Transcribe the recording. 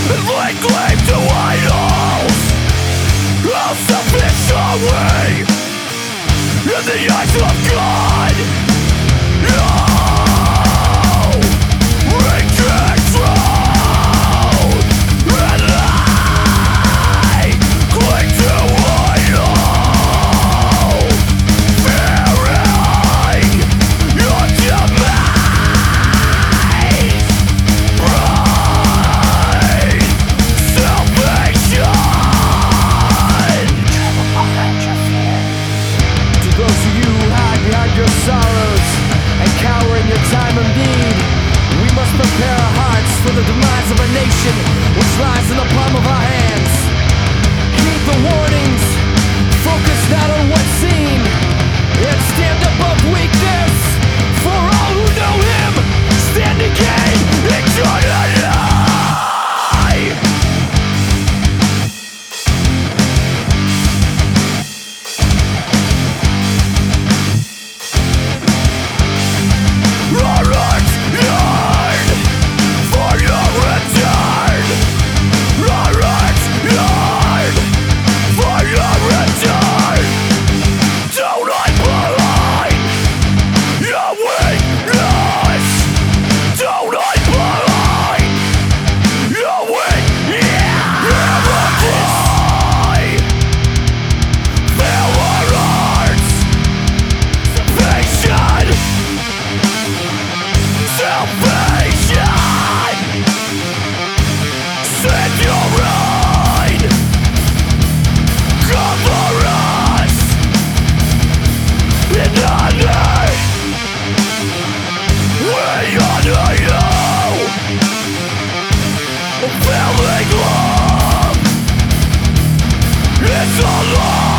and lay claim to idols. How selfish are we in the eyes of God? No, we control and lie, cling to idols, fearing your demise. Pride, salvation. To those of you who hide behind your sorrows and cower in your time of need, we must prepare our hearts for the demise of a nation which lies in the palm of our hands. Heed the warnings, focus not on what's seen, and stand above weakness. For all who know him, stand to gain eternity. Our hearts yearn for your return. Our hearts yearn for your return. Don't hide behind your weakness. Don't hide behind your weakness. Never cry. Fill our hearts. Patient. Salvation. Send your rain. Cover us in honor. We honor you. Feeling love is all